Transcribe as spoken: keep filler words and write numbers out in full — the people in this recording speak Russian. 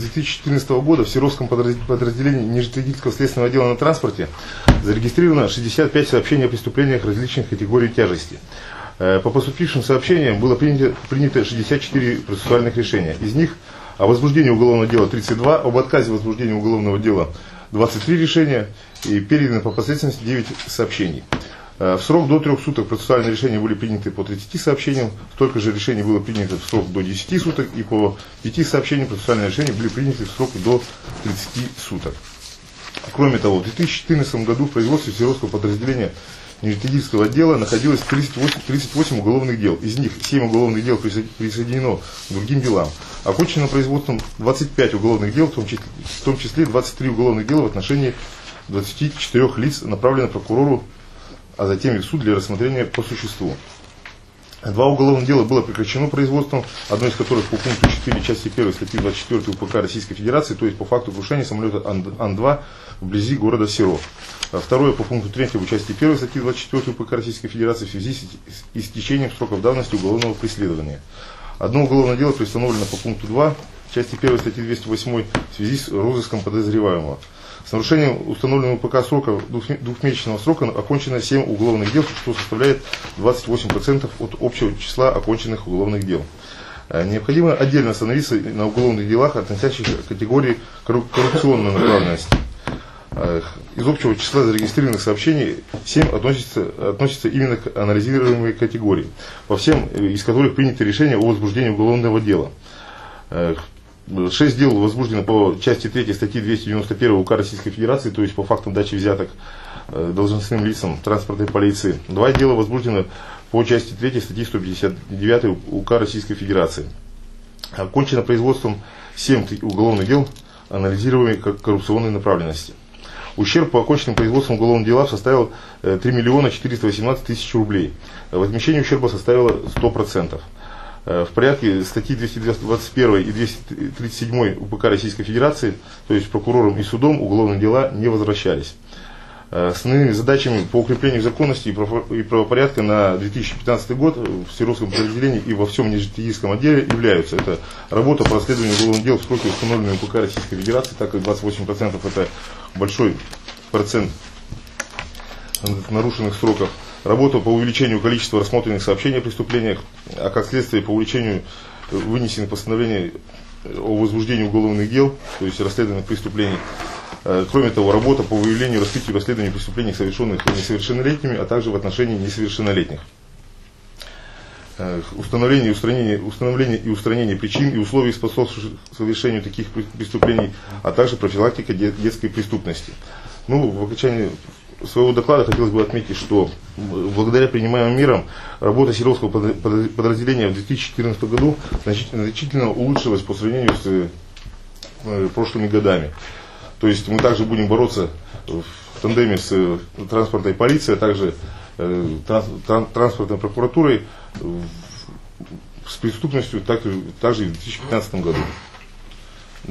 две тысячи четырнадцатого года в Серовском подразделении Нижнетагильского следственного отдела на транспорте зарегистрировано шестьдесят пять сообщений о преступлениях различных категорий тяжести. По поступившим сообщениям было принято, принято шестьдесят четыре процессуальных решения. Из них о возбуждении уголовного дела тридцать два, об отказе возбуждения уголовного дела двадцать три решения и переданы по последовательности девять сообщений. В срок до трех суток процессуальные решения были приняты по тридцати сообщениям, столько же решений было принято в срок до десяти суток, и по пяти сообщениям процессуальные решения были приняты в срок до тридцати суток. Кроме того, в две тысячи четырнадцатом году в производстве Серовского подразделения Нижнетагильского отдела находилось тридцать восемь, тридцать восемь уголовных дел. Из них семь уголовных дел присоединено к другим делам. Окончено производством двадцать пять уголовных дел, в том числе, в том числе двадцать три уголовных дела в отношении двадцати четырёх лиц, направлено прокурору, а затем и в суд для рассмотрения по существу. Два уголовных дела было прекращено производством, одно из которых по пункту четыре части первой статьи двадцать четыре УПК Российской Федерации, то есть по факту крушения самолета Ан два вблизи города Серов. Второе по пункту третьему части первой статьи двадцать четыре УПК Российской Федерации в связи с истечением сроков давности уголовного преследования. Одно уголовное дело приостановлено по пункту два части первой статьи двести восемь в связи с розыском подозреваемого. С нарушением установленного УПК срока двухмесячного срока окончено семь уголовных дел, что составляет двадцать восемь процентов от общего числа оконченных уголовных дел. Необходимо отдельно остановиться на уголовных делах, относящихся к категории коррупционной направленности. Из общего числа зарегистрированных сообщений семь относится, относится именно к анализируемой категории, по всем из которых принято решение о возбуждении уголовного дела. Шесть дел возбуждено по части третьей статьи двести девяносто один УК Российской Федерации, то есть по фактам дачи взяток должностным лицам транспортной полиции. Два дела возбуждено по части третьей статьи сто пятьдесят девять УК Российской Федерации. Окончено производством семь уголовных дел, анализируемых как коррупционной направленности. Ущерб по оконченным производством уголовных дел составил три миллиона четыреста восемнадцать тысяч рублей. Возмещение ущерба составило сто процентов. В порядке статьи двести двадцать один и двести тридцать семь УПК Российской Федерации, то есть прокурором и судом, уголовные дела не возвращались. Основными задачами по укреплению законности и правопорядка на две тысячи пятнадцатый год в Серовском подразделении и во всем Нижнетагильском отделе являются: это работа по расследованию уголовных дел в сроки, установленные УПК Российской Федерации, так как двадцать восемь процентов это большой процент нарушенных сроков. Работа по увеличению количества рассмотренных сообщений о преступлениях, а как следствие по увеличению вынесенных постановлений о возбуждении уголовных дел, то есть расследованных преступлений. Кроме того, работа по выявлению, раскрытию и расследованию преступлений, совершенных несовершеннолетними, а также в отношении несовершеннолетних. Установление и устранение, установление и устранение причин и условий, способствующих совершению таких преступлений, а также профилактика детской преступности. Ну, в окончании своего доклада хотелось бы отметить, что благодаря принимаемым мерам работа Серовского подразделения в две тысячи четырнадцатом году значительно улучшилась по сравнению с прошлыми годами. То есть мы также будем бороться в тандеме с транспортной полицией, а также транспортной прокуратурой с преступностью, так, также и в две тысячи пятнадцатом году.